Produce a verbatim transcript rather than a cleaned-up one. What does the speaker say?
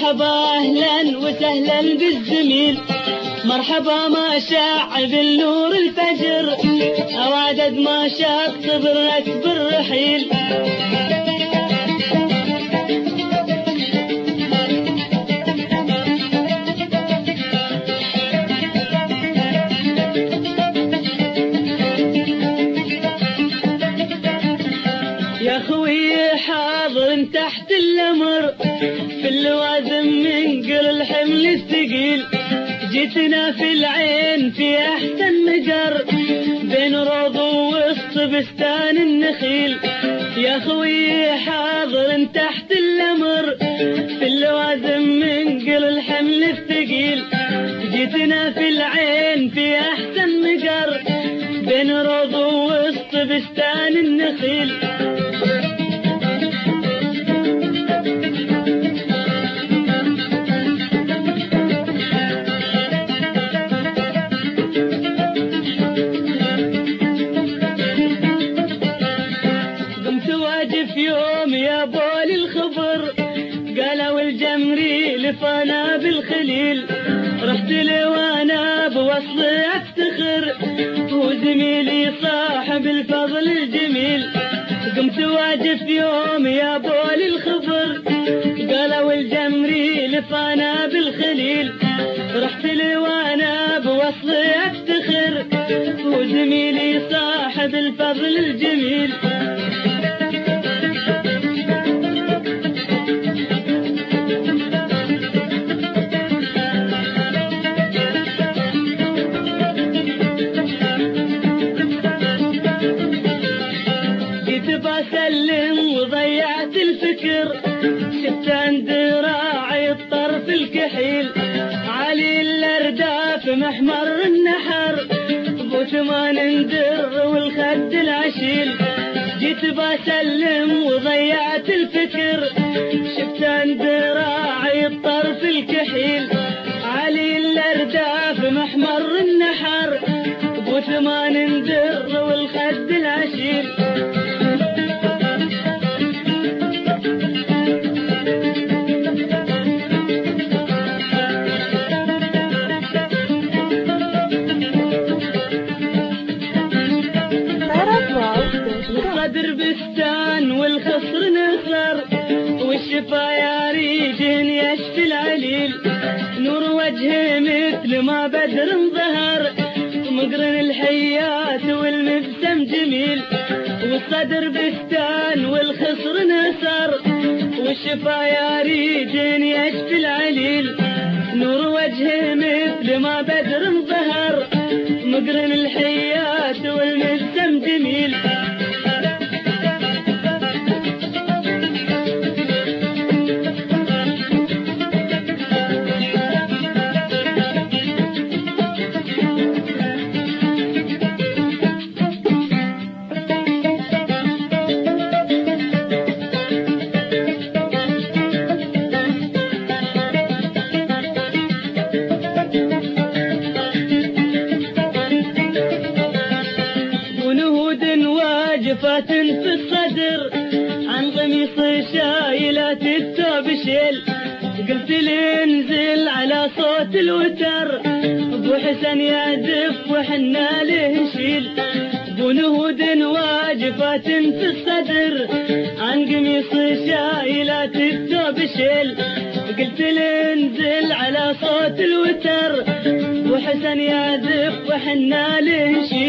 مرحبا أهلا وسهلا بالزميل، مرحبا ما شاع بالنور الفجر، أو عدد ما شاق صبرت بالرحيل. يا خوي حاضر تحت الأمر، في اللوازم من قل الحمل الثقيل، جيتنا في العين في أحسن مجر، بين روض ووسط بستان النخيل. يا خوي حاضر تحت الأمر، في اللوازم من قل الحمل الثقيل، جيتنا في العين في أحسن مجر، بين روض ووسط بستان النخيل. في يوم يا بول الخبر، قالوا الجمري لفانا بالخليل، رحت له وانا بوصلي افتخر، هو زميلي صاحب الفضل الجميل. قمت واجف يوم يا بول الخبر، قالوا الجمري لفانا بالخليل، رحت له وانا بوصلي افتخر، هو زميلي صاحب الفضل الجميل. بسلم وضيعت الفكر، شفت عند راعي الطرف الكحيل، علي الارداف محمر النحر، ابو ثمان در والخد العشيل. جيت بسلم وضيعت الفكر، شفت عند راعي الطرف الكحيل، علي الارداف محمر النحر، ابو ثمان در والخد العشيل. الصدر بستان والخصر نصر، والشفا يا ريجن يشفي العليل، نور وجهه مثل ما بدر ظهر، مقرن الحيات والمبسم جميل. والصدر بستان والخصر نصر، والشفا يا ريجن يشفي العليل، نور وجهه مثل ما بدر ظهر، مقرن الحيات والمبسم جميل. واجفات في الصدر، عن قميص شايلات الثوب شيل، قلت لي انزل على صوت الوتر، ابو حسن يا دف وحنا له نشيل. ابو نهود واجفات في الصدر، عن قميص شايلات الثوب شيل، قلت لي انزل على صوت الوتر، ابو حسن يا دف وحنا له نشيل.